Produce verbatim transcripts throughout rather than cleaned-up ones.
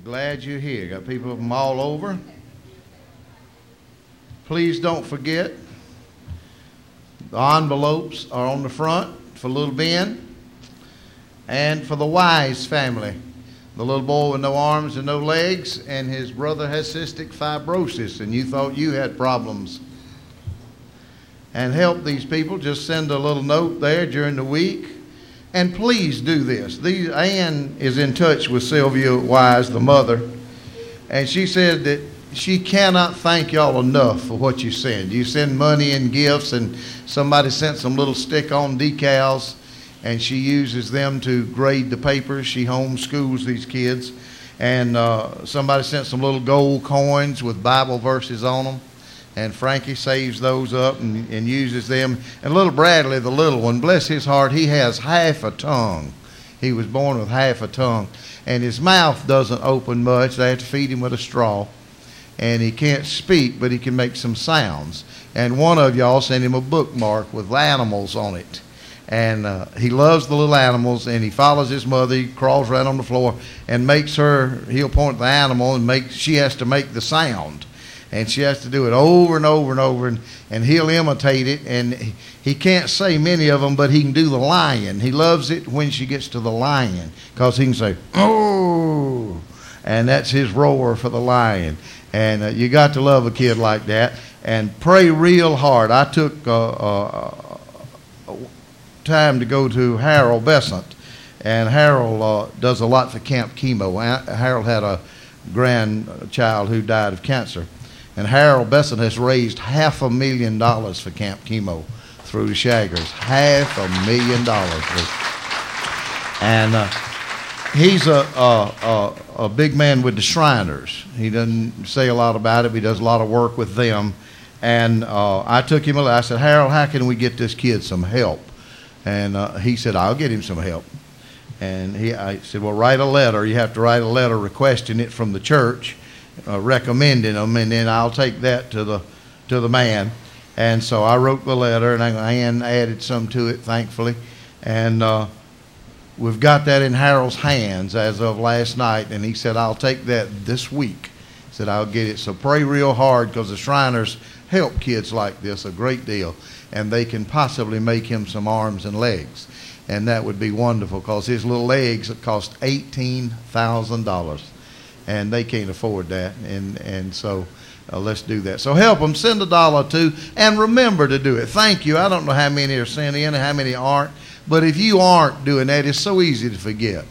glad you're here. Got people from all over. Please don't forget, the envelopes are on the front for little Ben and for the Wise family. The little boy with no arms and no legs, and his brother has cystic fibrosis, and you thought you had problems. And help these people. Just send a little note there during the week. And please do this. These, Ann is in touch with Sylvia Wise, the mother, and she said that she cannot thank y'all enough for what you send. You send money and gifts, and somebody sent some little stick-on decals, and she uses them to grade the papers. She homeschools these kids. And uh, somebody sent some little gold coins with Bible verses on them. And Frankie saves those up and, and uses them. And little Bradley, the little one, bless his heart, he has half a tongue. He was born with half a tongue. And his mouth doesn't open much. They have to feed him with a straw. And he can't speak, but he can make some sounds. And one of y'all sent him a bookmark with animals on it. And uh, he loves the little animals, and he follows his mother. He crawls right on the floor and makes her, he'll point at the animal, and make, she has to make the sound. And she has to do it over and over and over, and, and he'll imitate it. And he, he can't say many of them, but he can do the lion. He loves it when she gets to the lion, because he can say, oh, and that's his roar for the lion. And uh, you got to love a kid like that. And pray real hard. I took uh, uh, time to go to Harold Besant, and Harold uh, does a lot for Camp Chemo. Harold had a grandchild who died of cancer. And Harold Besant has raised half a million dollars for Camp Chemo through the Shaggers. Half a million dollars. And uh, he's a, a, a, a big man with the Shriners. He doesn't say a lot about it, but he does a lot of work with them. And uh, I took him, I said, Harold, how can we get this kid some help? And uh, he said, I'll get him some help. And he, I said, well, write a letter. You have to write a letter requesting it from the church. Uh, recommending them, and then I'll take that to the to the man. And so I wrote the letter, and Ann added some to it, thankfully. And uh, we've got that in Harold's hands as of last night, and he said, I'll take that this week. He said, I'll get it. So pray real hard, because the Shriners help kids like this a great deal, and they can possibly make him some arms and legs. And that would be wonderful, because his little legs cost eighteen thousand dollars. And they can't afford that, and and so uh, let's do that. So help them, send a dollar or two, and remember to do it. Thank you. I don't know how many are sending in and how many aren't, but if you aren't doing that, it's so easy to forget.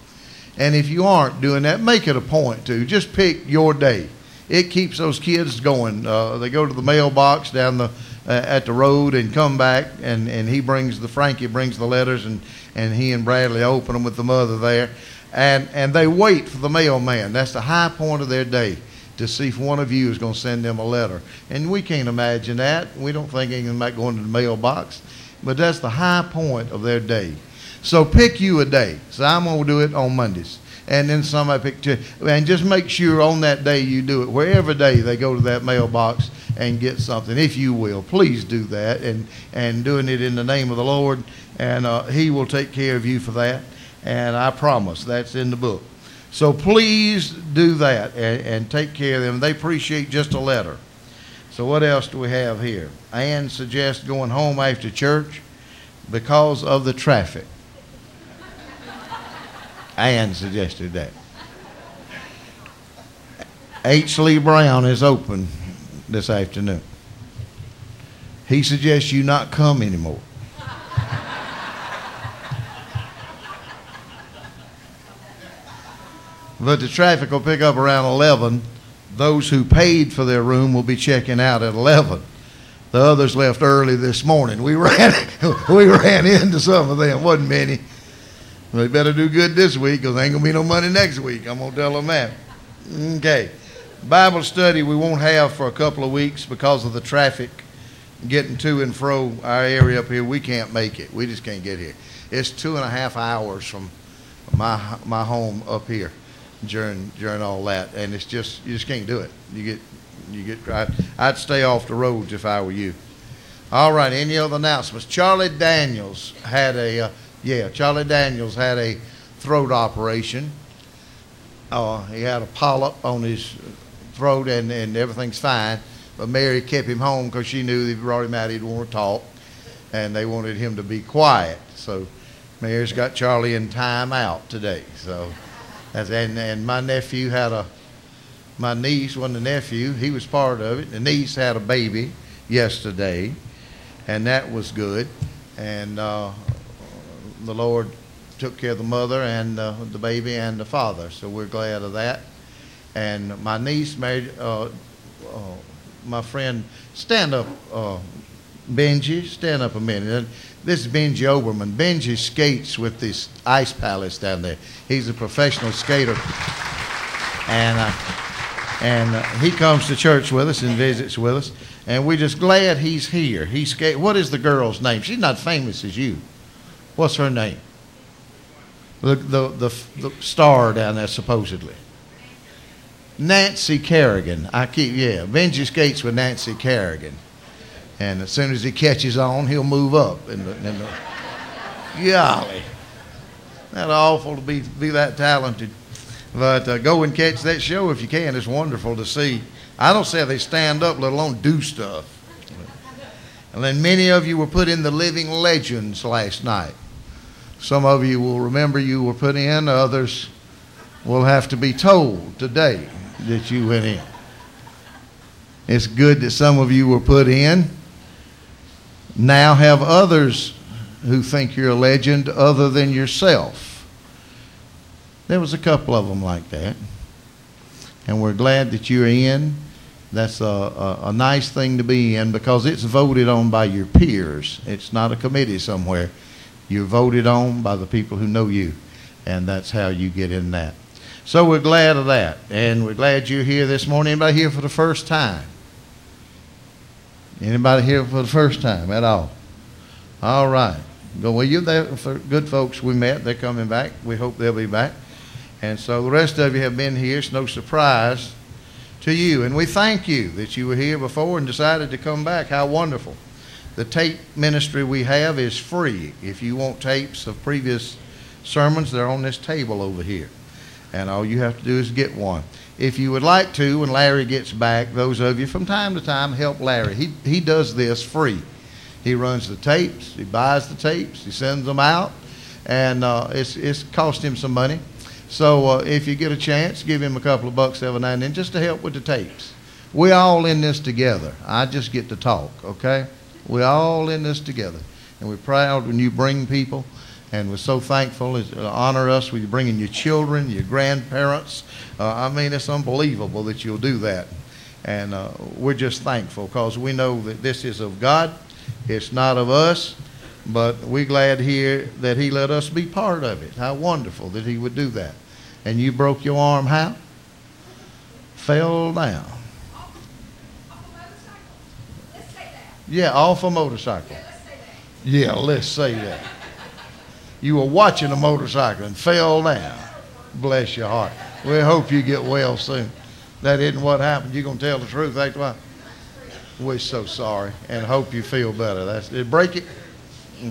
And if you aren't doing that, make it a point to. Just pick your day. It keeps those kids going. Uh, they go to the mailbox down the uh, at the road and come back, and, and he brings the, Frankie brings the letters, and, and he and Bradley open them with the mother there. And, and they wait for the mailman. That's the high point of their day, to see if one of you is going to send them a letter. And we can't imagine that. We don't think anything about going to the mailbox. But that's the high point of their day. So pick you a day. So I'm going to do it on Mondays. And then somebody pick two. And just make sure on that day you do it. Wherever day they go to that mailbox and get something, if you will. Please do that. And, and doing it in the name of the Lord. And uh, he will take care of you for that. And I promise that's in the book. So please do that and, and take care of them. They appreciate just a letter. So what else do we have here? Ann suggests going home after church because of the traffic. Ann suggested that. H. Lee Brown is open this afternoon. He suggests you not come anymore. But the traffic will pick up around eleven. Those who paid for their room will be checking out at eleven. The others left early this morning. We ran, we ran into some of them. Wasn't many. They better do good this week, because there ain't going to be no money next week. I'm going to tell them that. Okay. Bible study we won't have for a couple of weeks because of the traffic getting to and fro our area up here. We can't make it. We just can't get here. It's two and a half hours from my my home up here. During during all that, and it's just you just can't do it. You get you get. I'd, I'd stay off the roads if I were you. All right. Any other announcements? Charlie Daniels had a uh, yeah. Charlie Daniels had a throat operation. Uh, he had a polyp on his throat, and, and everything's fine. But Mary kept him home because she knew if he brought him out, he'd want to talk, and they wanted him to be quiet. So Mary's got Charlie in time out today. So, as, and, and my nephew had a, my niece wasn't a nephew, he was part of it. The niece had a baby yesterday, and that was good. And uh, the Lord took care of the mother and uh, the baby and the father, so we're glad of that. And my niece married uh, uh, my friend. Stand up, uh, Benji. Stand up a minute. This is Benji Oberman. Benji skates with this Ice Palace down there. He's a professional skater, and uh, and uh, he comes to church with us and visits with us. And we're just glad he's here. He skate. What is the girl's name? She's not famous as you. What's her name? The, the, the, the star down there, supposedly. Nancy Kerrigan. I keep, yeah. Benji skates with Nancy Kerrigan. And as soon as he catches on, he'll move up. In the, in the, golly. That's awful to be, be that talented. But uh, go and catch that show if you can. It's wonderful to see. I don't say they stand up, let alone do stuff. And then many of you were put in the Living Legends last night. Some of you will remember you were put in. Others will have to be told today that you went in. It's good that some of you were put in. Now have others who think you're a legend other than yourself. There was a couple of them like that. And we're glad that you're in. That's a, a, a nice thing to be in because it's voted on by your peers. It's not a committee somewhere. You're voted on by the people who know you, and that's how you get in that. So we're glad of that, and we're glad you're here this morning. Anybody here for the first time? Anybody here for the first time at all? All right. Go, well, you're there for good folks we met. They're coming back. We hope they'll be back. And so the rest of you have been here. It's no surprise to you. And we thank you that you were here before and decided to come back. How wonderful. The tape ministry we have is free. If you want tapes of previous sermons, they're on this table over here. And all you have to do is get one. If you would like to, when Larry gets back, those of you from time to time help Larry. He, he does this free. He runs the tapes. He buys the tapes. He sends them out. And uh, it's, it's cost him some money. So uh, if you get a chance, give him a couple of bucks every now and then just to help with the tapes. We're all in this together. I just get to talk, okay? We're all in this together. And we're proud when you bring people. And we're so thankful. It's, uh, honor us with you bringing your children, your grandparents. Uh, I mean, it's unbelievable that you'll do that. And uh, we're just thankful because we know that this is of God. It's not of us. But we're glad here that he let us be part of it. How wonderful that he would do that. And you broke your arm how? Fell down. Off, off a motorcycle. Let's say that. Yeah, off a motorcycle. Yeah, let's say that. Yeah, let's say that. You were watching a motorcycle and fell down. Bless your heart. We hope you get well soon. That isn't what happened. You're going to tell the truth, that's why. We're so sorry and hope you feel better. That's, did it break it? Mm.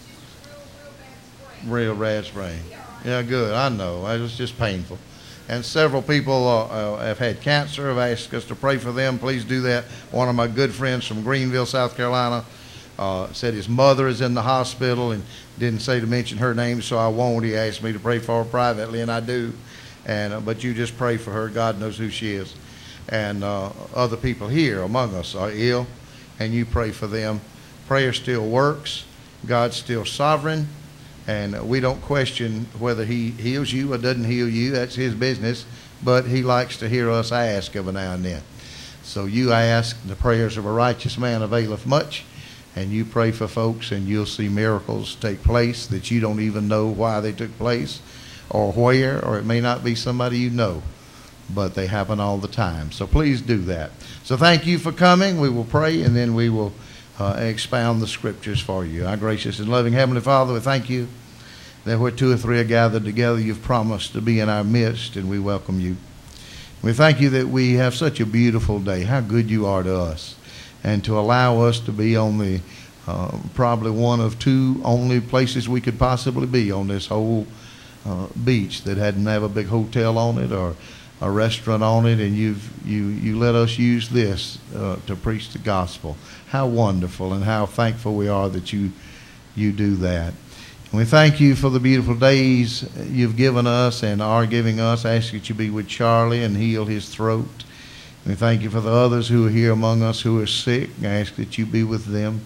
Real bad sprain. Yeah, good. I know. It was just painful. And several people uh, uh, have had cancer, have asked us to pray for them. Please do that. One of my good friends from Greenville, South Carolina, uh, said his mother is in the hospital and didn't say to mention her name, so I won't. He asked me to pray for her privately, and I do. And uh, but you just pray for her. God knows who she is. And uh, other people here among us are ill, and you pray for them. Prayer still works. God's still sovereign, and we don't question whether he heals you or doesn't heal you. That's his business, but he likes to hear us ask every now and then. So you ask, the prayers of a righteous man availeth much, and you pray for folks, and you'll see miracles take place that you don't even know why they took place or where, or it may not be somebody you know, but they happen all the time. So please do that. So thank you for coming. We will pray, and then we will Uh, expound the scriptures for you. Our gracious and loving Heavenly Father, we thank you that where two or three are gathered together, you've promised to be in our midst, and we welcome you. We thank you that we have such a beautiful day. How good you are to us, and to allow us to be on the uh, probably one of two only places we could possibly be on this whole uh, beach that hadn't have a big hotel on it or a restaurant on it, and you've you you let us use this uh, to preach the gospel. How wonderful and how thankful we are that you you do that. And we thank you for the beautiful days you've given us and are giving us. I ask that you be with Charlie and heal his throat. We thank you for the others who are here among us who are sick. I ask that you be with them.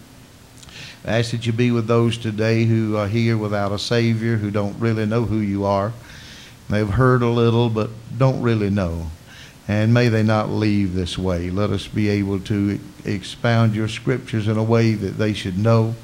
I ask that you be with those today who are here without a Savior, who don't really know who you are. They've heard a little but don't really know. And may they not leave this way. Let us be able to expound your scriptures in a way that they should know.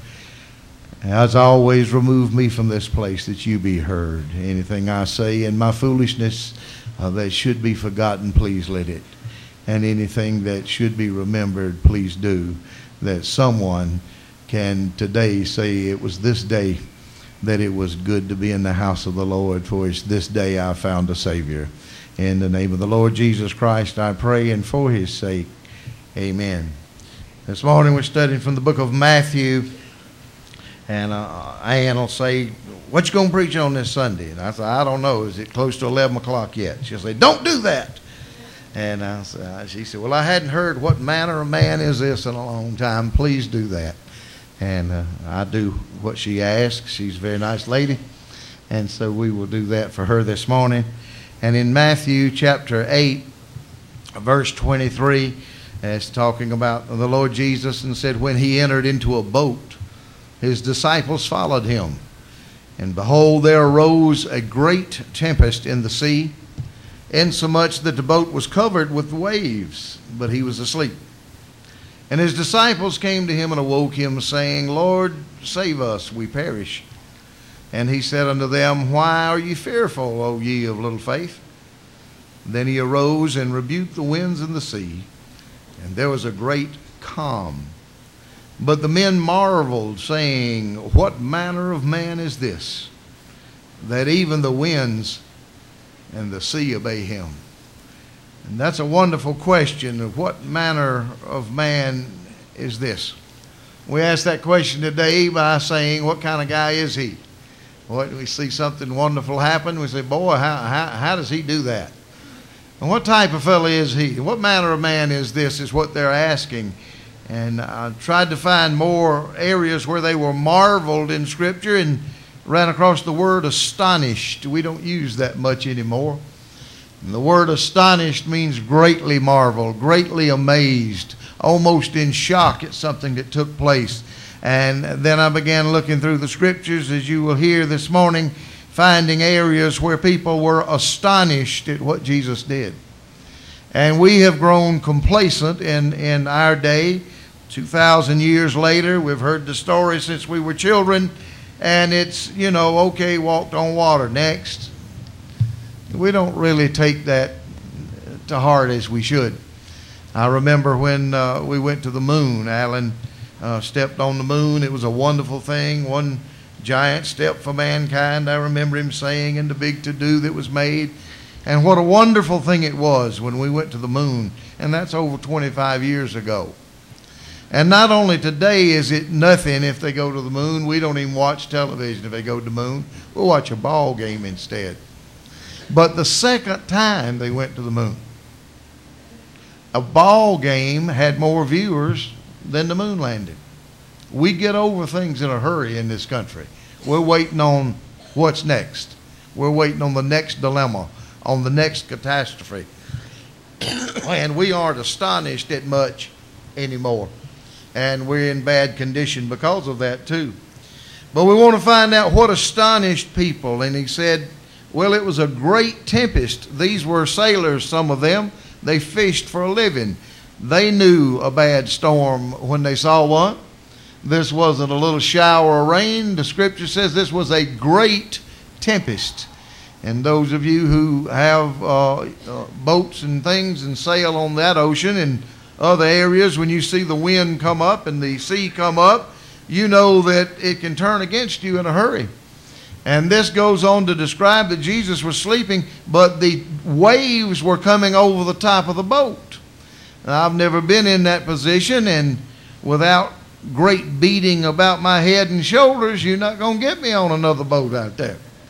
As always, remove me from this place that you be heard. Anything I say in my foolishness uh, that should be forgotten, please let it. And anything that should be remembered, please do. That someone can today say it was this day that it was good to be in the house of the Lord, for it's this day I found a Savior. In the name of the Lord Jesus Christ, I pray, and for his sake, amen. This morning we're studying from the book of Matthew, and uh, Ann will say, what you going to preach on this Sunday? And I said, I don't know. Is it close to eleven o'clock yet? She'll say, don't do that. And I said, she said, well, I hadn't heard what manner of man is this in a long time. Please do that. And uh, I do what she asks. She's a very nice lady. And so we will do that for her this morning. And in Matthew chapter eight, verse twenty-three, it's talking about the Lord Jesus, and said, when he entered into a boat, his disciples followed him. And behold, there arose a great tempest in the sea, insomuch that the boat was covered with waves, but he was asleep. And his disciples came to him and awoke him, saying, Lord, save us, we perish. And he said unto them, why are ye fearful, O ye of little faith? Then he arose and rebuked the winds and the sea, and there was a great calm. But the men marveled, saying, what manner of man is this, that even the winds and the sea obey him? And that's a wonderful question of what manner of man is this. We ask that question today by saying, what kind of guy is he? What, we see something wonderful happen, we say, boy, how, how, how does he do that? And what type of fellow is he? What manner of man is this is what they're asking. And I tried to find more areas where they were marveled in Scripture and ran across the word astonished. We don't use that much anymore. And the word astonished means greatly marveled, greatly amazed, almost in shock at something that took place. And then I began looking through the Scriptures, as you will hear this morning, finding areas where people were astonished at what Jesus did. And we have grown complacent in, in our day. two thousand years later, we've heard the story since we were children, and it's, you know, okay, walked on water, next. We don't really take that to heart as we should. I remember when uh, we went to the moon. Alan uh, stepped on the moon. It was a wonderful thing, one giant step for mankind, I remember him saying, in the big to-do that was made. And what a wonderful thing it was when we went to the moon. And that's over twenty-five years ago. And not only today is it nothing if they go to the moon. We don't even watch television if they go to the moon. We'll watch a ball game instead. But the second time they went to the moon, a ball game had more viewers than the moon landing. We get over things in a hurry in this country. We're waiting on what's next. We're waiting on the next dilemma, on the next catastrophe. And we aren't astonished at much anymore. And we're in bad condition because of that too. But we want to find out what astonished people. And he said, well, it was a great tempest. These were sailors, some of them. They fished for a living. They knew a bad storm when they saw one. This wasn't a little shower of rain. The Scripture says this was a great tempest. And those of you who have uh, uh, boats and things and sail on that ocean and other areas, when you see the wind come up and the sea come up, you know that it can turn against you in a hurry. And this goes on to describe that Jesus was sleeping, but the waves were coming over the top of the boat. Now, I've never been in that position, and without great beating about my head and shoulders, you're not going to get me on another boat out there.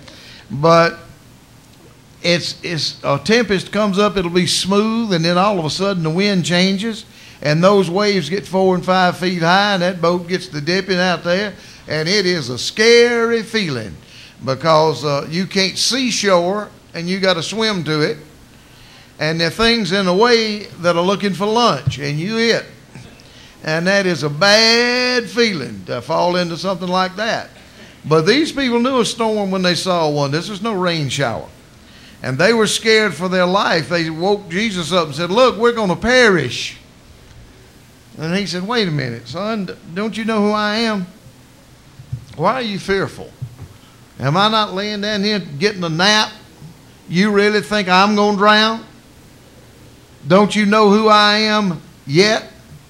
But it's, it's a tempest comes up, it'll be smooth, and then all of a sudden the wind changes, and those waves get four and five feet high, and that boat gets to dipping out there, and it is a scary feeling because uh, you can't see shore, and you got to swim to it, and there are things in the way that are looking for lunch, and you it. And that is a bad feeling to fall into something like that. But these people knew a storm when they saw one. This was no rain shower. And they were scared for their life. They woke Jesus up and said, look, we're going to perish. And he said, wait a minute, son, don't you know who I am? Why are you fearful? Am I not laying down here getting a nap? You really think I'm going to drown? Don't you know who I am yet?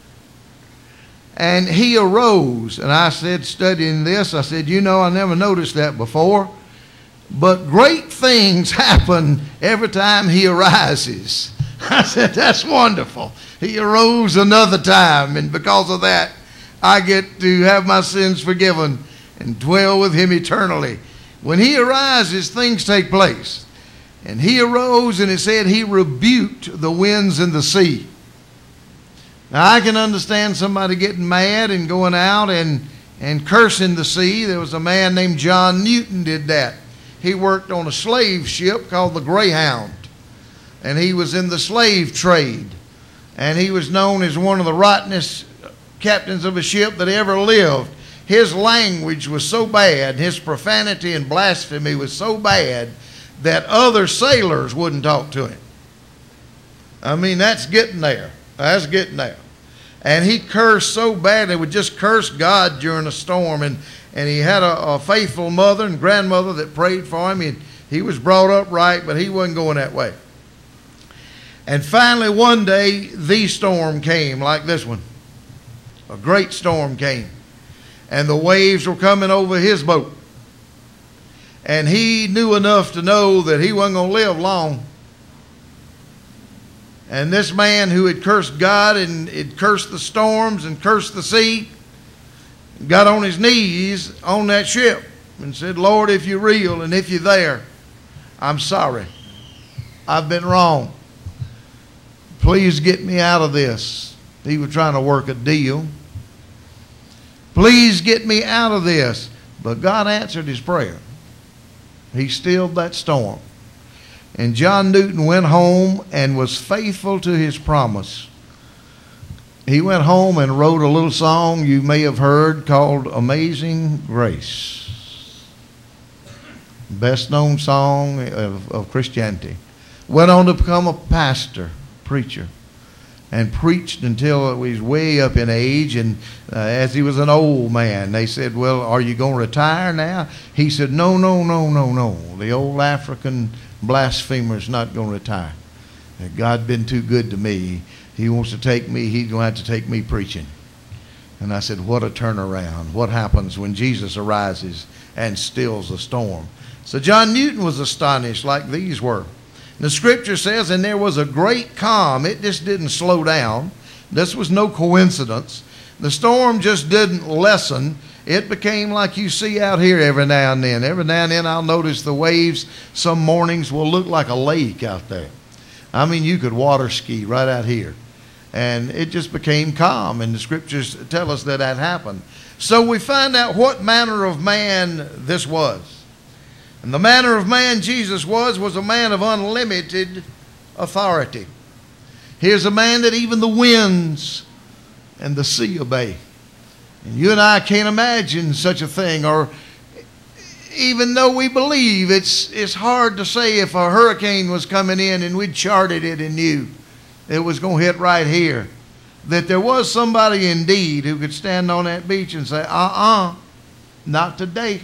And he arose, and I said, studying this, I said, you know, I never noticed that before, but great things happen every time he arises. I said, that's wonderful. He arose another time, and because of that, I get to have my sins forgiven and dwell with him eternally. When he arises, things take place. And he arose, and it said he rebuked the winds and the sea. Now, I can understand somebody getting mad and going out and, and cursing the sea. There was a man named John Newton did that. He worked on a slave ship called the Greyhound, and he was in the slave trade. And he was known as one of the rottenest captains of a ship that ever lived. His language was so bad, his profanity and blasphemy was so bad that other sailors wouldn't talk to him. I mean, that's getting there. That's getting there. And he cursed so bad, he would just curse God during a storm. And, and he had a, a faithful mother and grandmother that prayed for him. He, he was brought up right, but he wasn't going that way. And finally, one day, the storm came like this one. A great storm came. And the waves were coming over his boat. And he knew enough to know that he wasn't going to live long. And this man who had cursed God and had cursed the storms and cursed the sea got on his knees on that ship and said, Lord, if you're real and if you're there, I'm sorry. I've been wrong. Please get me out of this. He was trying to work a deal. Please get me out of this. But God answered his prayer. He stilled that storm. And John Newton went home and was faithful to his promise. He went home and wrote a little song you may have heard called Amazing Grace. Best known song of, of Christianity. Went on to become a pastor, preacher, and preached until he was way up in age. And uh, as he was an old man, they said, well, are you going to retire now? He said, no, no, no, no, no. The old African blasphemer's not going to retire. God's been too good to me. He wants to take me. He's going to have to take me preaching. And I said, what a turnaround. What happens when Jesus arises and stills the storm? So John Newton was astonished like these were. The scripture says, and there was a great calm. It just didn't slow down. This was no coincidence. The storm just didn't lessen. It became like you see out here every now and then. Every now and then I'll notice the waves some mornings will look like a lake out there. I mean, you could water ski right out here. And it just became calm, and the scriptures tell us that that happened. So we find out what manner of man this was. And the manner of man Jesus was, was a man of unlimited authority. Here's a man that even the winds and the sea obey. And you and I can't imagine such a thing, or even though we believe, it's, it's hard to say if a hurricane was coming in and we'd charted it and knew it was going to hit right here, that there was somebody indeed who could stand on that beach and say, uh-uh, not today.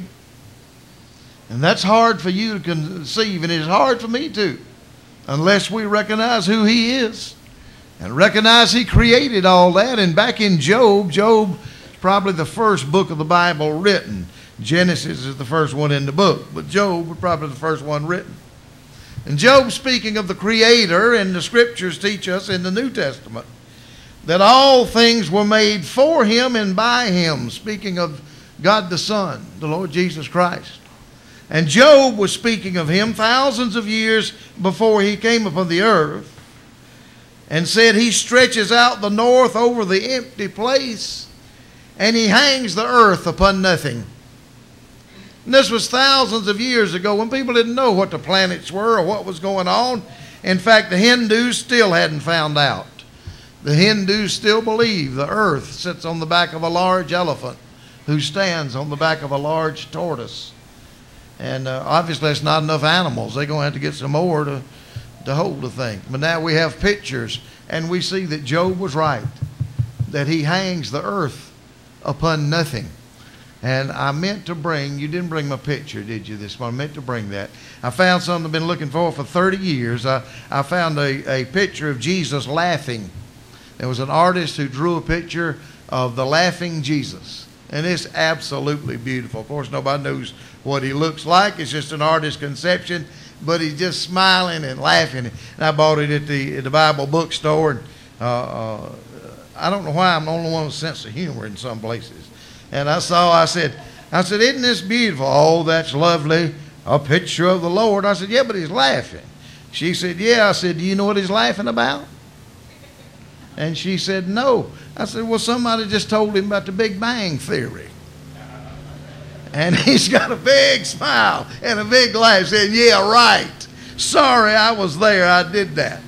And that's hard for you to conceive, and it's hard for me too, unless we recognize who he is and recognize he created all that. And back in Job, Job is probably the first book of the Bible written. Genesis is the first one in the book, but Job was probably the first one written. And Job, speaking of the Creator, and the scriptures teach us in the New Testament that all things were made for him and by him, speaking of God the Son, the Lord Jesus Christ. And Job was speaking of him thousands of years before he came upon the earth, and said he stretches out the north over the empty place, and he hangs the earth upon nothing. And this was thousands of years ago when people didn't know what the planets were or what was going on. In fact, the Hindus still hadn't found out. The Hindus still believe the earth sits on the back of a large elephant who stands on the back of a large tortoise. And uh, obviously there's not enough animals. They're going to have to get some more to, to hold the thing. But now we have pictures, and we see that Job was right, that he hangs the earth upon nothing. And I meant to bring, you didn't bring my picture, did you, this morning? I meant to bring that. I found something I've been looking for for thirty years. I, I found a, a picture of Jesus laughing. There was an artist who drew a picture of the laughing Jesus. And it's absolutely beautiful. Of course, nobody knows what he looks like. It's just an artist's conception. But he's just smiling and laughing. And I bought it at the, at the Bible bookstore. And uh, uh, I don't know why I'm the only one with a sense of humor in some places. And I saw, I said, I said, isn't this beautiful? Oh, that's lovely. A picture of the Lord. I said, yeah, but he's laughing. She said, yeah. I said, do you know what he's laughing about? And she said, no. I said, well, somebody just told him about the Big Bang Theory. And he's got a big smile and a big laugh, saying, yeah, right. Sorry, I was there. I did that.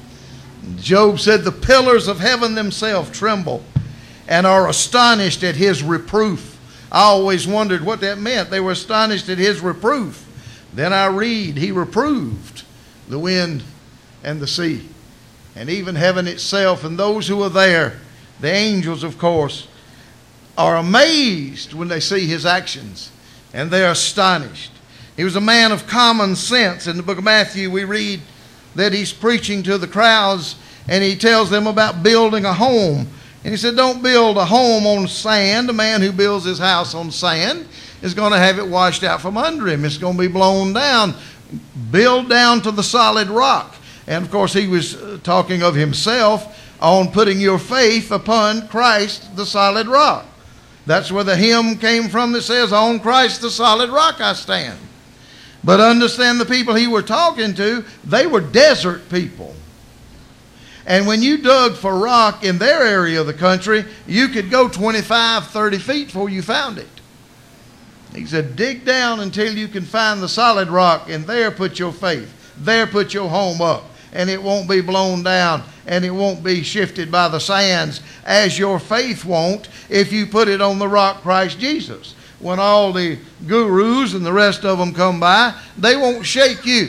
Job said, the pillars of heaven themselves tremble and are astonished at his reproof. I always wondered what that meant. They were astonished at his reproof. Then I read, he reproved the wind and the sea, and even heaven itself, and those who are there, the angels, of course, are amazed when they see his actions, and they are astonished. He was a man of common sense. In the book of Matthew, we read that he's preaching to the crowds, and he tells them about building a home. And he said, don't build a home on sand. A man who builds his house on sand is going to have it washed out from under him. It's going to be blown down. Build down to the solid rock. And of course, he was talking of himself on putting your faith upon Christ, the solid rock. That's where the hymn came from that says, on Christ, the solid rock I stand. But understand, the people he were talking to, they were desert people. And when you dug for rock in their area of the country, you could go twenty-five, thirty feet before you found it. He said, dig down until you can find the solid rock, and there put your faith. There put your home up, and it won't be blown down, and it won't be shifted by the sands, as your faith won't if you put it on the rock, Christ Jesus. When all the gurus and the rest of them come by, they won't shake you.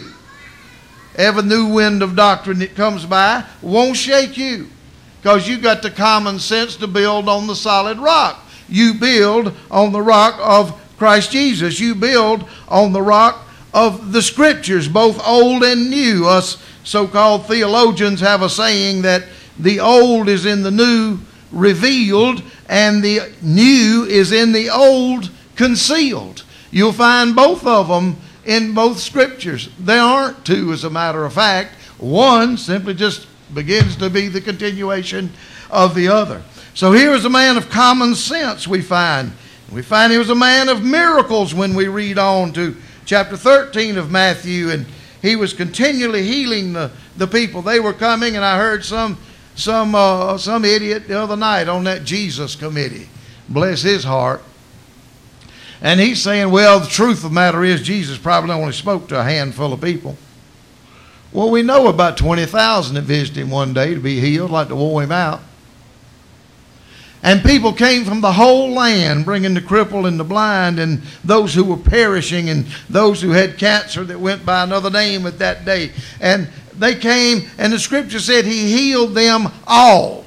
Every new wind of doctrine that comes by won't shake you, because you got the common sense to build on the solid rock. You build on the rock of Christ Jesus. You build on the rock of the Scriptures, both old and new. Us so-called theologians have a saying that the old is in the new revealed, and the new is in the old concealed. You'll find both of them in both Scriptures. There aren't two, as a matter of fact. One simply just begins to be the continuation of the other. So here is a man of common sense, we find. We find he was a man of miracles when we read on to chapter thirteen of Matthew, and he was continually healing the, the people. They were coming, and I heard some, some, uh, some idiot the other night on that Jesus committee. Bless his heart. And he's saying, well, the truth of the matter is Jesus probably only spoke to a handful of people. Well, we know about twenty thousand that visited him one day to be healed, like to wore him out. And people came from the whole land, bringing the crippled and the blind, and those who were perishing, and those who had cancer that went by another name at that day. And they came, and the Scripture said he healed them all.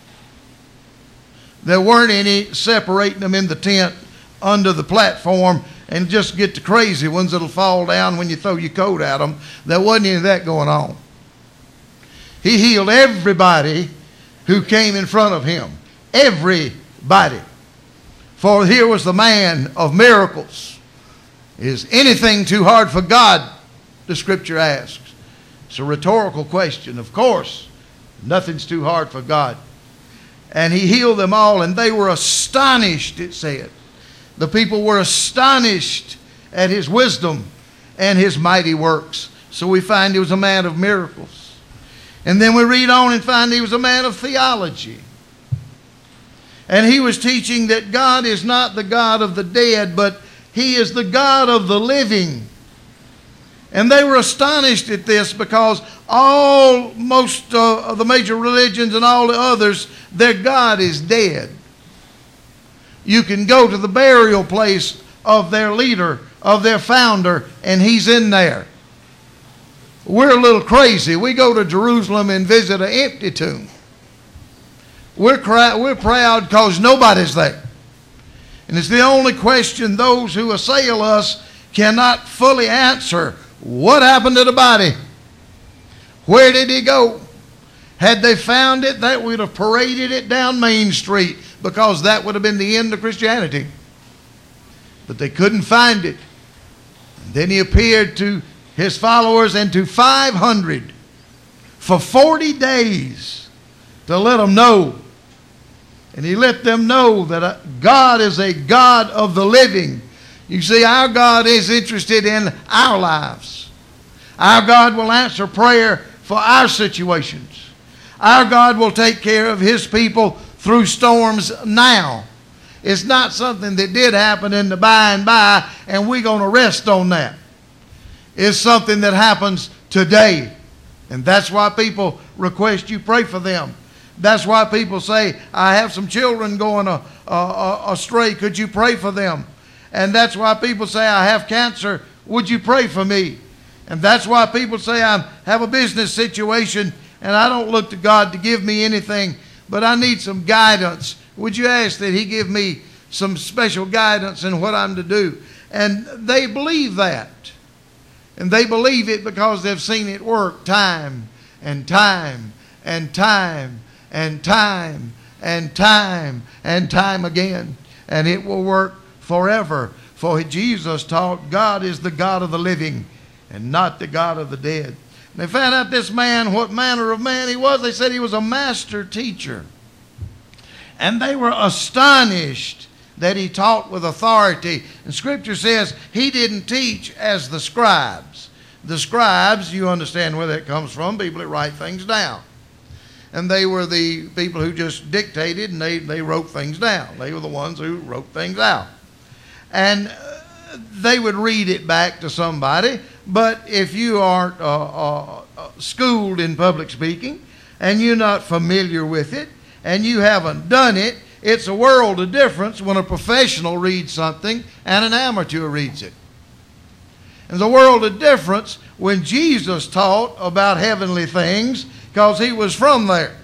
There weren't any separating them in the tent under the platform and just get the crazy ones that'll fall down when you throw your coat at them. There wasn't any of that going on. He healed everybody who came in front of him. Everybody. For here was the man of miracles. Is anything too hard for God? The Scripture asks. It's a rhetorical question. Of course, nothing's too hard for God. And he healed them all, and they were astonished, it said. The people were astonished at his wisdom and his mighty works. So we find he was a man of miracles. And then we read on and find he was a man of theology. And he was teaching that God is not the God of the dead, but he is the God of the living. And they were astonished at this because all, most uh, of the major religions and all the others, their God is dead. You can go to the burial place of their leader, of their founder, and he's in there. We're a little crazy. We go to Jerusalem and visit an empty tomb. We're, cry, we're proud because nobody's there. And it's the only question those who assail us cannot fully answer. What happened to the body? Where did he go? Had they found it, that would have paraded it down Main Street, because that would have been the end of Christianity. But they couldn't find it. And then he appeared to his followers and to five hundred for forty days to let them know. And he let them know that God is a God of the living. You see, our God is interested in our lives. Our God will answer prayer for our situations. Our God will take care of his people through storms now. It's not something that did happen in the by and by, and we're going to rest on that. It's something that happens today. And that's why people request you pray for them. That's why people say, I have some children going uh, uh, astray. Could you pray for them? And that's why people say, I have cancer. Would you pray for me? And that's why people say, I have a business situation and I don't look to God to give me anything, but I need some guidance. Would you ask that he give me some special guidance in what I'm to do? And they believe that. And they believe it because they've seen it work time and time and time and time and time and time again. And it will work forever. For Jesus taught God is the God of the living and not the God of the dead. And they found out this man, what manner of man he was. They said he was a master teacher. And they were astonished that he taught with authority. And Scripture says he didn't teach as the scribes. The scribes, you understand where that comes from, people that write things down. And they were the people who just dictated and they, they wrote things down. They were the ones who wrote things out. And they would read it back to somebody. But if you aren't uh, uh, schooled in public speaking and you're not familiar with it and you haven't done it, it's a world of difference when a professional reads something and an amateur reads it. There's a world of difference when Jesus taught about heavenly things because he was from there.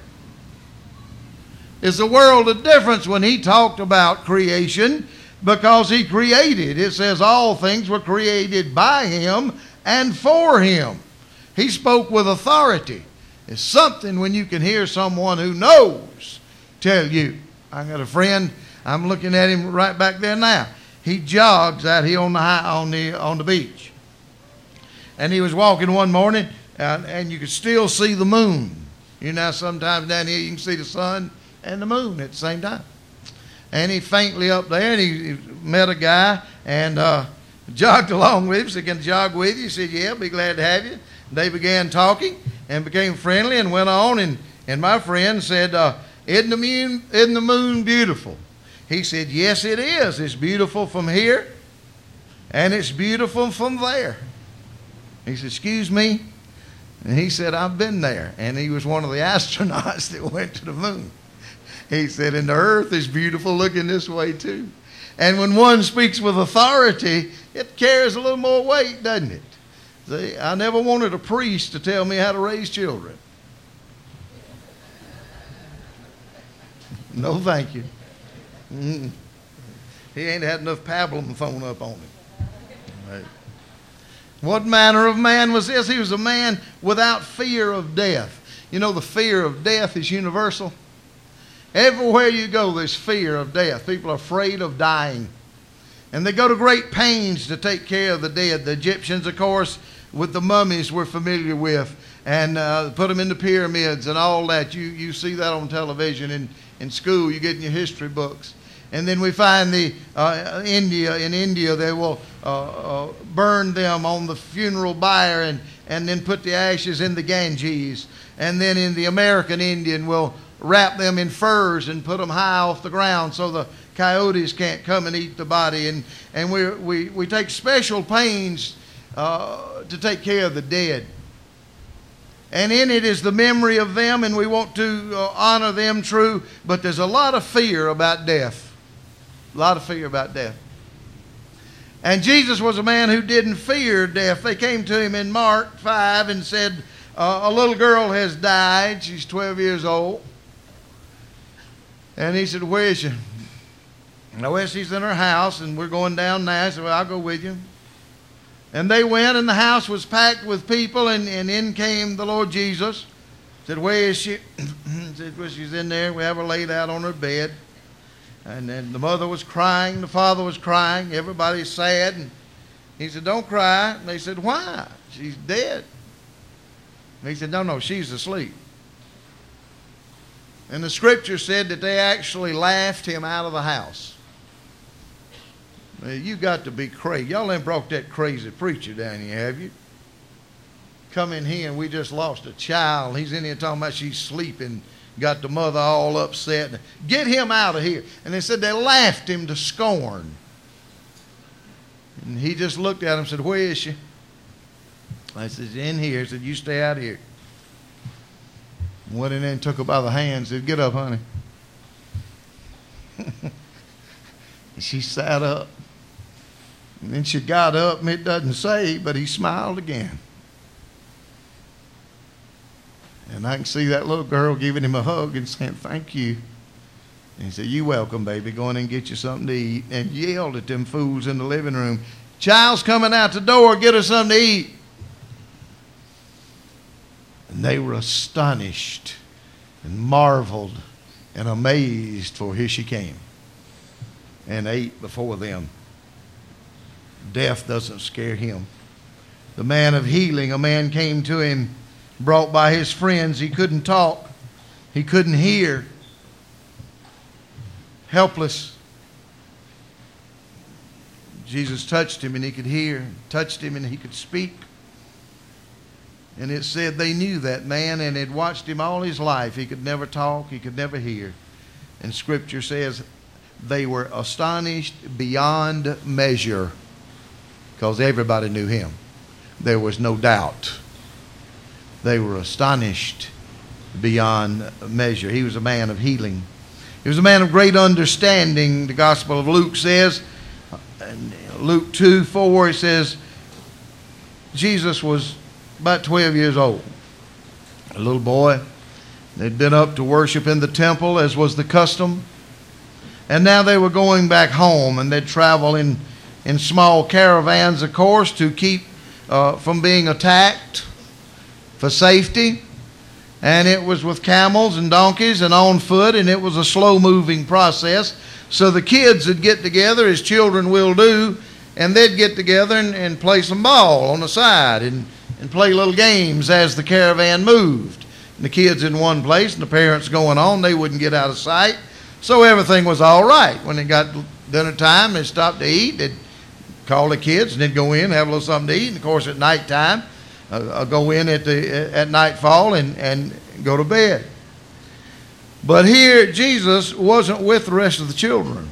It's a world of difference when he talked about creation because he created. It says all things were created by him and for him. He spoke with authority. It's something when you can hear someone who knows tell you. I got a friend, I'm looking at him right back there now. He jogs out here on the, high, on the, on the beach. And he was walking one morning, and, and you could still see the moon. You know, sometimes down here you can see the sun and the moon at the same time. And he faintly up there, and he, he met a guy and uh, jogged along with him. Said, can I jog with you? He said, yeah, be glad to have you. And they began talking and became friendly and went on. And, and my friend said, uh, isn't the moon, isn't the moon beautiful? He said, yes, it is. It's beautiful from here, and it's beautiful from there. He said, excuse me? And he said, I've been there. And he was one of the astronauts that went to the moon. He said, and the earth is beautiful looking this way too. And when one speaks with authority, it carries a little more weight, doesn't it? See, I never wanted a priest to tell me how to raise children. No, thank you. Mm-mm. He ain't had enough pablum thrown up on him. Right. What manner of man was this? He was a man without fear of death. You know, the fear of death is universal. Everywhere you go, there's fear of death. People are afraid of dying. And they go to great pains to take care of the dead. The Egyptians, of course, with the mummies we're familiar with, and uh, put them in the pyramids and all that. You, you see that on television in, in school. You get in your history books. And then we find the uh, India. In India, they will uh, uh, burn them on the funeral bier and, and then put the ashes in the Ganges. And then in the American Indian, we'll wrap them in furs and put them high off the ground so the coyotes can't come and eat the body. And, and we, we, we take special pains uh, to take care of the dead. And in it is the memory of them, and we want to uh, honor them, true, but there's a lot of fear about death. A lot of fear about death. And Jesus was a man who didn't fear death. They came to him in Mark five and said, uh, a little girl has died. She's twelve years old. And he said, where is she? Now, well, she's in her house, and we're going down now. I said, well, I'll go with you. And they went, and the house was packed with people, and, and in came the Lord Jesus. Said, where is she? Said, well, she's in there. We have her laid out on her bed. And then the mother was crying, the father was crying, everybody's sad. And he said, don't cry. And they said, why? She's dead. And he said, no, no, she's asleep. And the scripture said that they actually laughed him out of the house. Now, you got to be crazy. Y'all ain't brought that crazy preacher down here, have you? Come in here and we just lost a child. He's in here talking about she's sleeping. Got the mother all upset. Get him out of here. And they said they laughed him to scorn. And he just looked at him and said, where is she? I said, in here. He said, you stay out here. Went in there and took her by the hand and said, get up, honey. She sat up. And then she got up, and it doesn't say, but he smiled again. And I can see that little girl giving him a hug and saying, thank you. And he said, you welcome, baby. Go in and get you something to eat. And yelled at them fools in the living room. Child's coming out the door. Get her something to eat. And they were astonished and marveled and amazed, for here she came and ate before them. Death doesn't scare him. The man of healing, a man came to him, brought by his friends. He couldn't talk. He couldn't hear. Helpless. Jesus touched him and he could hear. Touched him and he could speak. And it said they knew that man and had watched him all his life. He could never talk. He could never hear. And Scripture says they were astonished beyond measure because everybody knew him. There was no doubt. They were astonished beyond measure. He was a man of healing. He was a man of great understanding. The Gospel of Luke says, in Luke two four, it says, Jesus was about twelve years old. A little boy. They'd been up to worship in the temple, as was the custom. And now they were going back home, and they'd travel in, in small caravans, of course, to keep uh, from being attacked, for safety. And it was with camels and donkeys and on foot, and it was a slow-moving process. So the kids would get together, as children will do, and they'd get together and, and play some ball on the side and, and play little games as the caravan moved. And the kids in one place and the parents going on, they wouldn't get out of sight. So everything was all right. When it got dinner time, they'd stop to eat. They'd call the kids, and they'd go in, have a little something to eat. And, of course, at nighttime, uh, I'll go in at, the, at nightfall and, and go to bed. But here, Jesus wasn't with the rest of the children.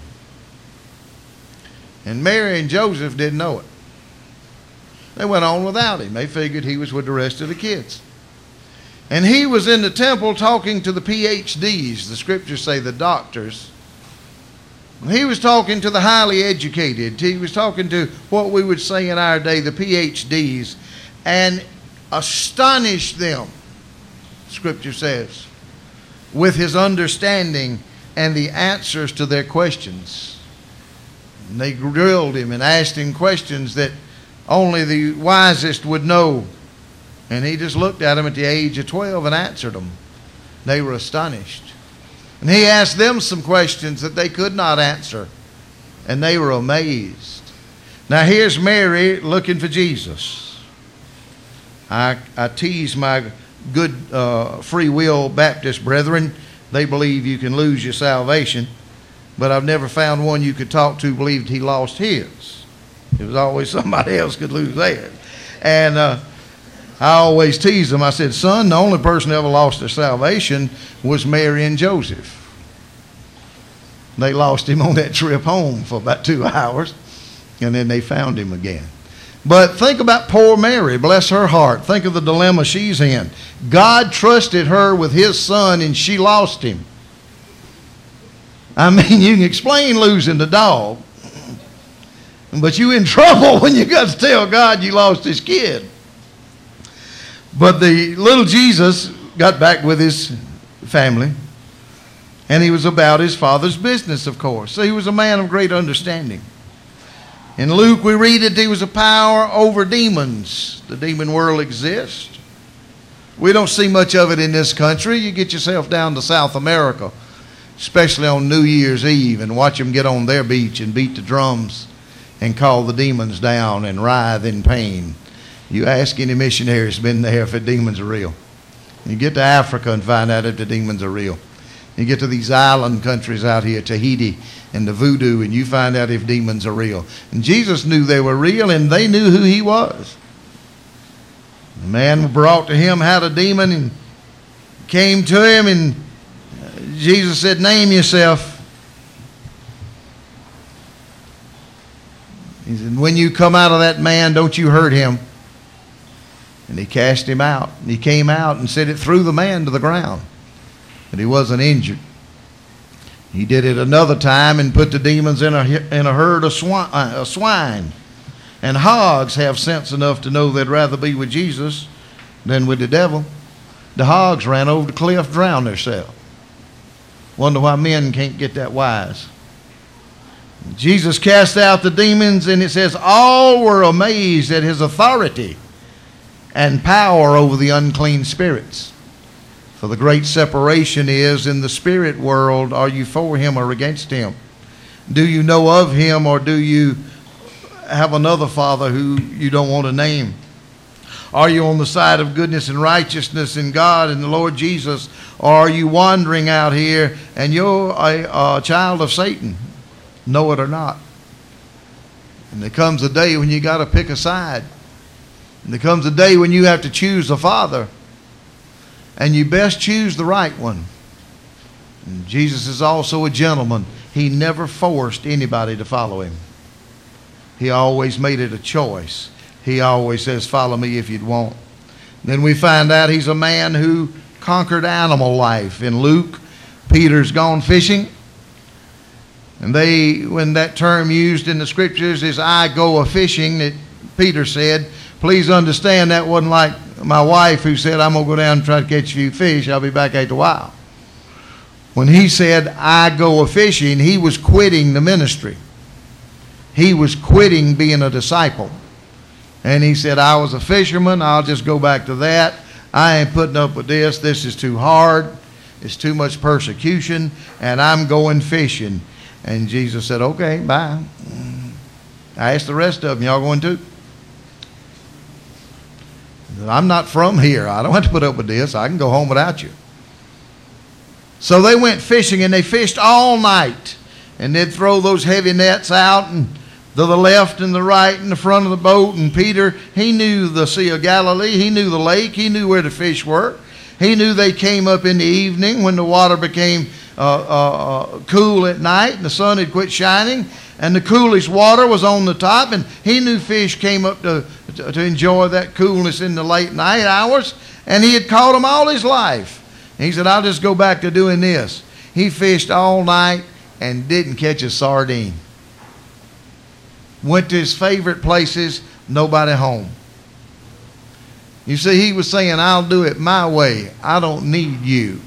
And Mary and Joseph didn't know it. They went on without him. They figured he was with the rest of the kids. And he was in the temple talking to the P H Ds. The scriptures say the doctors. He was talking to the highly educated. He was talking to what we would say in our day, the P H Ds. And astonished them, scripture says, with his understanding and the answers to their questions. And they grilled him and asked him questions that only the wisest would know. And he just looked at them at the age of twelve and answered them. They were astonished. And he asked them some questions that they could not answer. And they were amazed. Now here's Mary looking for Jesus. I, I tease my good uh, free will Baptist brethren. They believe you can lose your salvation. But I've never found one you could talk to who believed he lost his. It was always somebody else could lose theirs. And uh, I always teased them. I said, son, the only person who ever lost their salvation was Mary and Joseph. They lost him on that trip home for about two hours, and then they found him again. But think about poor Mary, bless her heart. Think of the dilemma she's in. God trusted her with his son, and she lost him. I mean, you can explain losing the dog, but you in trouble when you got to tell God you lost his kid. But the little Jesus got back with his family, and he was about his father's business, of course. So he was a man of great understanding. In Luke, we read that he was a power over demons. The demon world exists. We don't see much of it in this country. You get yourself down to South America, especially on New Year's Eve, and watch them get on their beach and beat the drums and call the demons down and writhe in pain. You ask any missionary who's been there if the demons are real. You get to Africa and find out if the demons are real. You get to these island countries out here, Tahiti and the voodoo, and you find out if demons are real. And Jesus knew they were real, and they knew who he was. The man brought to him had a demon and came to him, and Jesus said, name yourself. He said, when you come out of that man, don't you hurt him. And he cast him out. And he came out and said it threw the man to the ground. But he wasn't injured. He did it another time and put the demons in a, in a herd of swine, uh, swine. And hogs have sense enough to know they'd rather be with Jesus than with the devil. The hogs ran over the cliff, drowned themselves. Wonder why men can't get that wise. Jesus cast out the demons, and it says all were amazed at his authority and power over the unclean spirits. For the great separation is in the spirit world, are you for him or against him? Do you know of him, or do you have another father who you don't want to name? Are you on the side of goodness and righteousness in God and the Lord Jesus, or are you wandering out here and you're a, a child of Satan? Know it or not. And there comes a day when you got to pick a side. And there comes a day when you have to choose a father. And you best choose the right one. And Jesus is also a gentleman. He never forced anybody to follow him. He always made it a choice. He always says, follow me if you'd want. Then we find out he's a man who conquered animal life. In Luke, Peter's gone fishing. And they, when that term used in the scriptures is I go a-fishing, that Peter said, please understand that wasn't like my wife who said, I'm going to go down and try to catch a few fish. I'll be back after a while. When he said, I go a-fishing, he was quitting the ministry. He was quitting being a disciple. And he said, I was a fisherman. I'll just go back to that. I ain't putting up with this. This is too hard. It's too much persecution. And I'm going fishing. And Jesus said, okay, bye. I asked the rest of them, y'all going too? I'm not from here. I don't have to put up with this. I can go home without you. So they went fishing, and they fished all night. And they'd throw those heavy nets out and to the left and the right and the front of the boat. And Peter, he knew the Sea of Galilee. He knew the lake. He knew where the fish were. He knew they came up in the evening when the water became uh, uh, uh, cool at night and the sun had quit shining. And the coolest water was on the top, and he knew fish came up to, to, to enjoy that coolness in the late night hours, and he had caught them all his life. And he said, I'll just go back to doing this. He fished all night and didn't catch a sardine. Went to his favorite places, nobody home. You see, he was saying, I'll do it my way. I don't need you.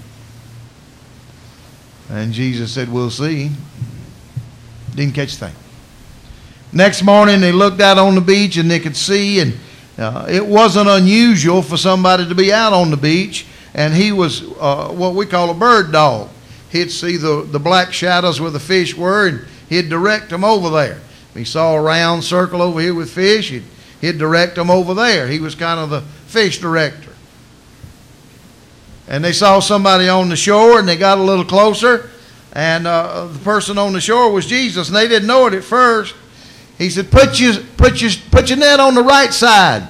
And Jesus said, we'll see. Didn't catch a thing. Next morning, they looked out on the beach and they could see, and uh, it wasn't unusual for somebody to be out on the beach, and he was uh, what we call a bird dog. He'd see the, the black shadows where the fish were, and he'd direct them over there. If he saw a round circle over here with fish, he'd, he'd direct them over there. He was kind of the fish director. And they saw somebody on the shore, and they got a little closer, and uh, the person on the shore was Jesus, and they didn't know it at first. He said, put your, put your, put your net on the right side.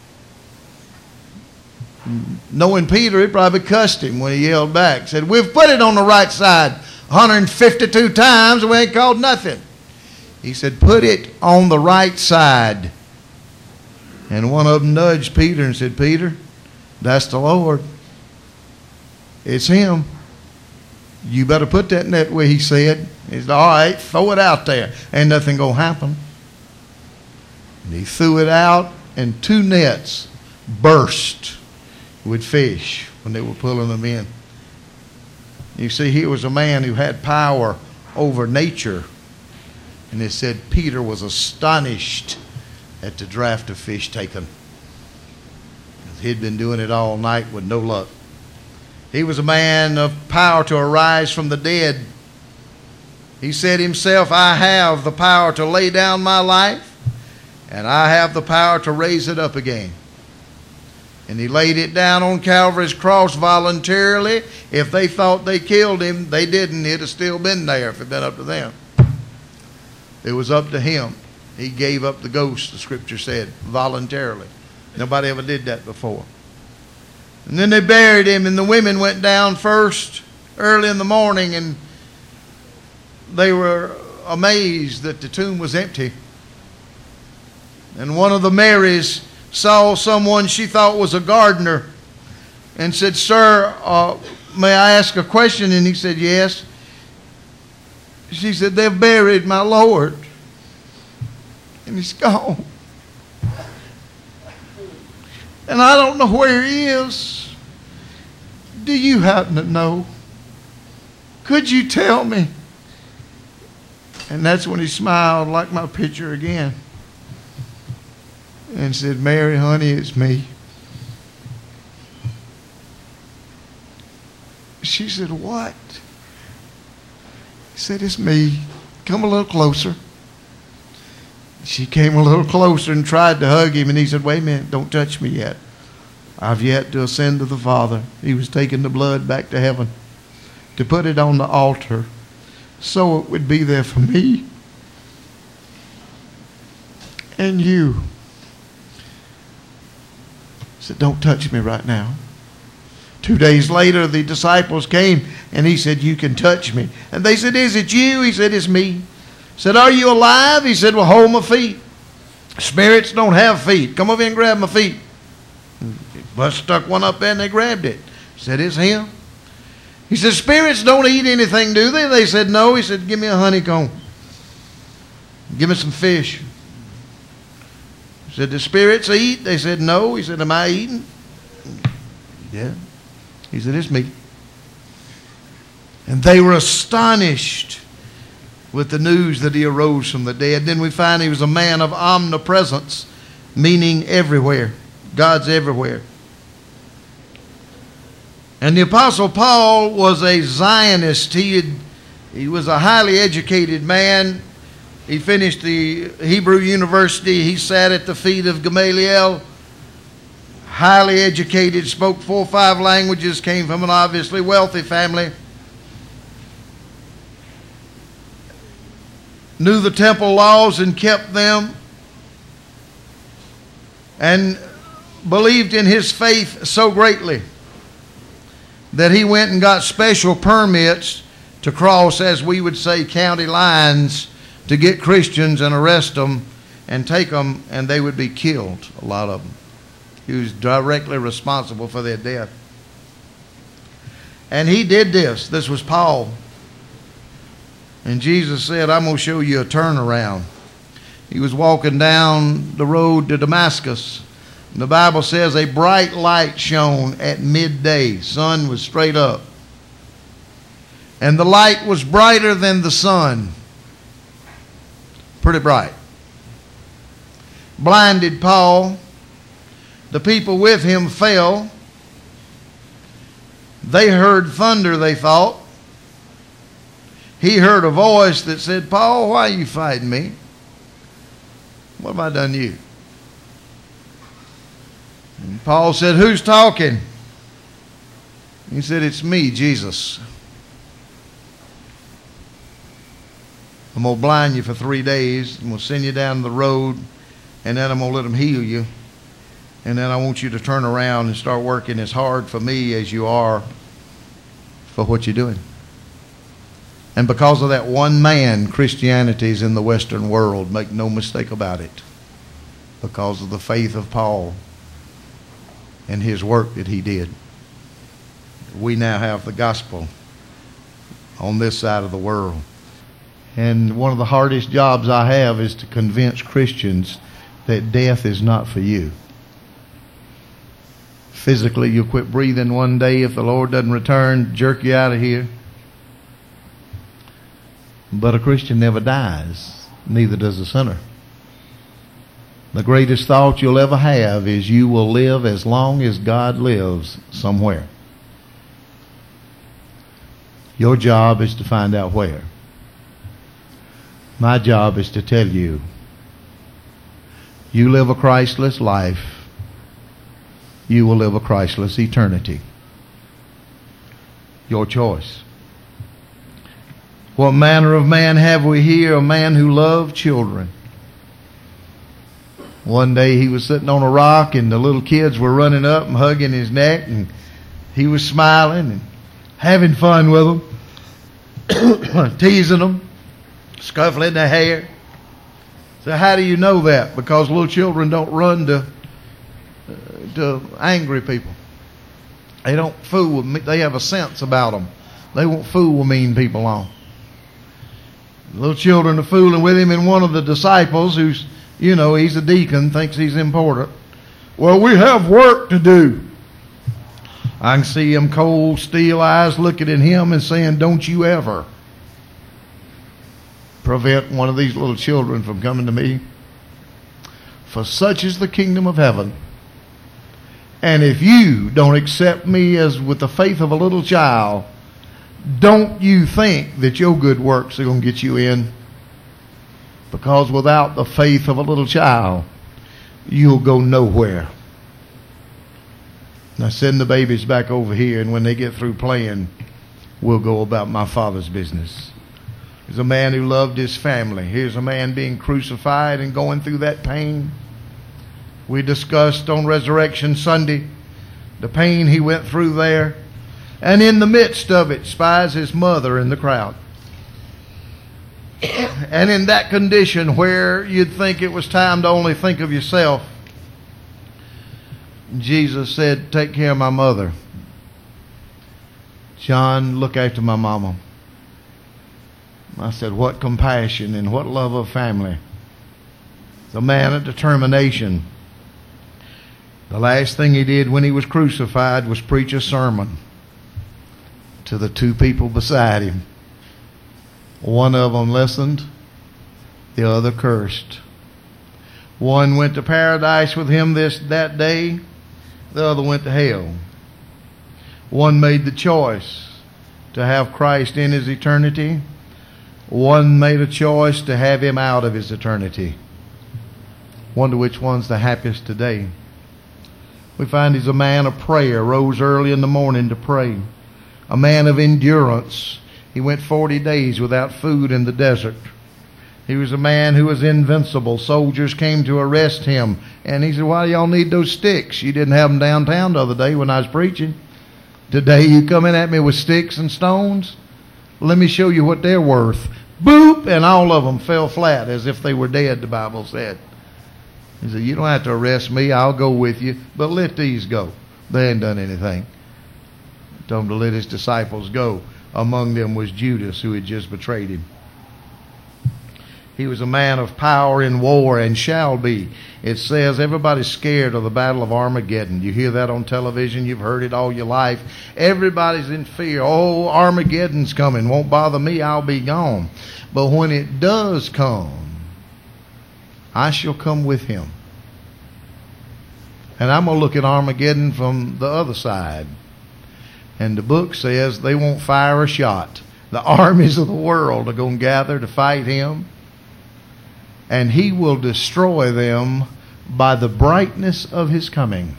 Knowing Peter, he probably cussed him when he yelled back. Said, we've put it on the right side one hundred fifty-two times and we ain't caught nothing. He said, put it on the right side. And one of them nudged Peter and said, Peter, that's the Lord. It's him. You better put that net where he said. He said, all right, throw it out there. Ain't nothing going to happen. And he threw it out, and two nets burst with fish when they were pulling them in. You see, he was a man who had power over nature. And it said Peter was astonished at the draft of fish taken. He'd been doing it all night with no luck. He was a man of power to arise from the dead. He said himself, I have the power to lay down my life, and I have the power to raise it up again. And he laid it down on Calvary's cross voluntarily. If they thought they killed him, they didn't. It'd have still been there if it had been up to them. It was up to him. He gave up the ghost, the scripture said, voluntarily. Nobody ever did that before. And then they buried him, and the women went down first early in the morning, and they were amazed that the tomb was empty. And one of the Marys saw someone she thought was a gardener and said, Sir, uh, may I ask a question? And he said, yes. She said, they've buried my Lord, and he's gone. And I don't know where he is. Do you happen to know? Could you tell me? And that's when he smiled like my picture again and said, Mary, honey, it's me. She said, what? He said, it's me. Come a little closer. She came a little closer and tried to hug him, and he said, wait a minute, don't touch me yet. I've yet to ascend to the Father. He was taking the blood back to heaven to put it on the altar so it would be there for me and you. He said, don't touch me right now. Two days later, the disciples came, and he said, you can touch me. And they said, is it you? He said, it's me. He said, are you alive? He said, well, hold my feet. Spirits don't have feet. Come over here and grab my feet. But stuck one up there, and they grabbed it. He said, it's him. He said, spirits don't eat anything, do they? They said, no. He said, give me a honeycomb. Give me some fish. He said, the spirits eat? They said, no. He said, am I eating? Yeah. He said, it's me. And they were astonished with the news that he arose from the dead. Then we find he was a man of omnipresence, meaning everywhere. God's everywhere. And the Apostle Paul was a Zionist. He, had, he was a highly educated man. He finished the Hebrew University. He sat at the feet of Gamaliel. Highly educated, spoke four or five languages, came from an obviously wealthy family. Knew the temple laws and kept them. And believed in his faith so greatly that he went and got special permits to cross, as we would say, county lines to get Christians and arrest them and take them, and they would be killed, a lot of them. He was directly responsible for their death. And he did this. This was Paul. And Jesus said, I'm going to show you a turnaround. He was walking down the road to Damascus. The Bible says a bright light shone at midday. Sun was straight up. And the light was brighter than the sun. Pretty bright. Blinded Paul. The people with him fell. They heard thunder, they thought. He heard a voice that said, Paul, why are you fighting me? What have I done to you? And Paul said, who's talking? He said, it's me, Jesus. I'm going to blind you for three days, and we'll send you down the road, and then I'm going to let them heal you. And then I want you to turn around and start working as hard for me as you are for what you're doing. And because of that one man, Christianity is in the Western world. Make no mistake about it. Because of the faith of Paul and his work that he did. We now have the gospel on this side of the world. And one of the hardest jobs I have is to convince Christians that death is not for you. Physically, you'll quit breathing one day if the Lord doesn't return, jerk you out of here. But a Christian never dies, neither does a sinner. The greatest thought you'll ever have is you will live as long as God lives somewhere. Your job is to find out where. My job is to tell you, you live a Christless life, you will live a Christless eternity. Your choice. What manner of man have we here? A man who loved children. One day he was sitting on a rock and the little kids were running up and hugging his neck, and he was smiling and having fun with them, teasing them, scuffling their hair. So how do you know that? Because little children don't run to, uh, to angry people. They don't fool with me. They have a sense about them. They won't fool with mean people long. Little children are fooling with him, and one of the disciples, who's, you know, he's a deacon, thinks he's important. Well, we have work to do. I can see him cold steel eyes looking at him and saying, don't you ever prevent one of these little children from coming to me. For such is the kingdom of heaven. And if you don't accept me as with the faith of a little child, don't you think that your good works are going to get you in. Because without the faith of a little child, you'll go nowhere. Now send the babies back over here, and when they get through playing, we'll go about my Father's business. Here's a man who loved his family. Here's a man being crucified and going through that pain. We discussed on Resurrection Sunday the pain he went through there. And in the midst of it, spies his mother in the crowd. And in that condition where you'd think it was time to only think of yourself, Jesus said, take care of my mother. John, look after my mama. I said, what compassion and what love of family. The man of determination. The last thing he did when he was crucified was preach a sermon to the two people beside him. One of them listened, the other cursed. One went to paradise with him this that day, the other went to hell. One made the choice to have Christ in his eternity. One made a choice to have him out of his eternity. Wonder which one's the happiest today. We find he's a man of prayer, rose early in the morning to pray. A man of endurance. He went forty days without food in the desert. He was a man who was invincible. Soldiers came to arrest him. And he said, why do y'all need those sticks? You didn't have them downtown the other day when I was preaching. Today you coming at me with sticks and stones? Let me show you what they're worth. Boop! And all of them fell flat as if they were dead, the Bible said. He said, you don't have to arrest me. I'll go with you. But let these go. They ain't done anything. He told him to let his disciples go. Among them was Judas, who had just betrayed him. He was a man of power in war and shall be. It says everybody's scared of the Battle of Armageddon. You hear that on television. You've heard it all your life. Everybody's in fear. Oh, Armageddon's coming. Won't bother me. I'll be gone. But when it does come, I shall come with him. And I'm going to look at Armageddon from the other side. And the book says they won't fire a shot. The armies of the world are going to gather to fight him. And he will destroy them by the brightness of his coming.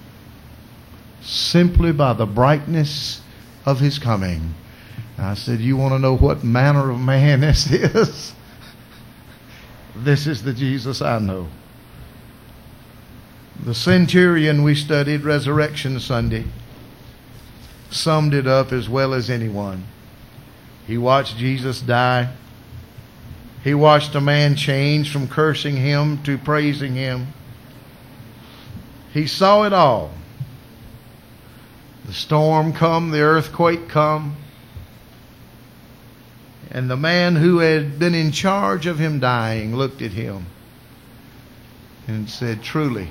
Simply by the brightness of his coming. I said, you want to know what manner of man this is? This is the Jesus I know. The centurion we studied Resurrection Sunday summed it up as well as anyone. He watched Jesus die. He watched a man change from cursing him to praising him. He saw it all. The storm come, the earthquake come, and the man who had been in charge of him dying looked at him and said, truly,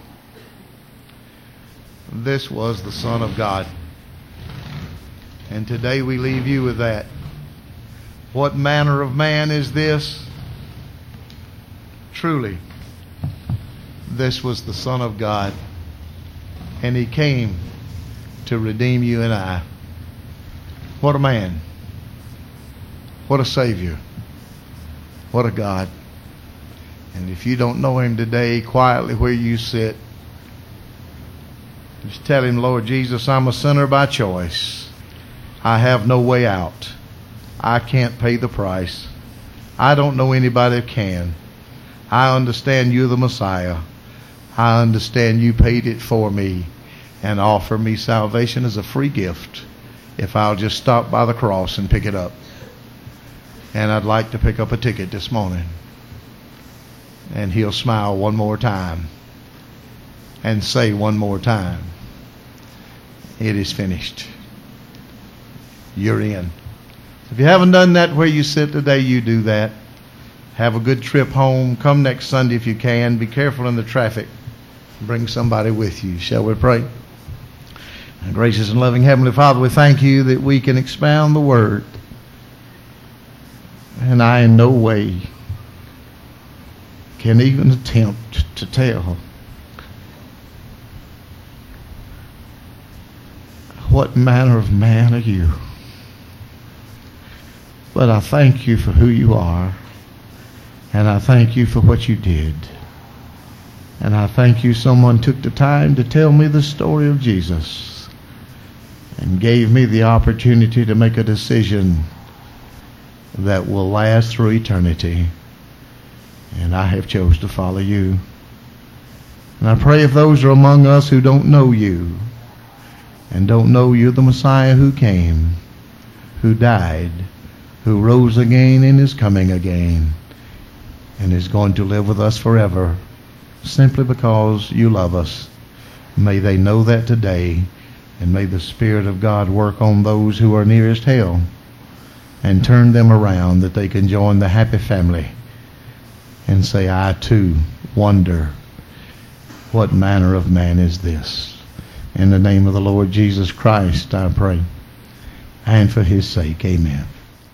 this was the Son of God. And today we leave you with that. What manner of man is this? Truly, this was the Son of God. And He came to redeem you and I. What a man. What a Savior. What a God. And if you don't know Him today, quietly where you sit, just tell Him, Lord Jesus, I'm a sinner by choice. I have no way out. I can't pay the price. I don't know anybody that can. I understand You're the Messiah. I understand You paid it for me and offer me salvation as a free gift if I'll just stop by the cross and pick it up. And I'd like to pick up a ticket this morning. And He'll smile one more time and say one more time, it is finished. You're in. If you haven't done that where you sit today, you do that. Have a good trip home. Come next Sunday if you can. Be careful in the traffic. Bring somebody with you. Shall we pray? And gracious and loving Heavenly Father, we thank You that we can expound the Word. And I in no way can even attempt to tell what manner of man are You. But I thank You for who You are. And I thank You for what You did. And I thank You someone took the time to tell me the story of Jesus and gave me the opportunity to make a decision that will last through eternity. And I have chose to follow You. And I pray if those are among us who don't know You and don't know You're the Messiah who came, who died, who rose again and is coming again and is going to live with us forever simply because You love us. May they know that today, and may the Spirit of God work on those who are nearest hell and turn them around that they can join the happy family and say, I too wonder what manner of man is this. In the name of the Lord Jesus Christ I pray, and for His sake, amen.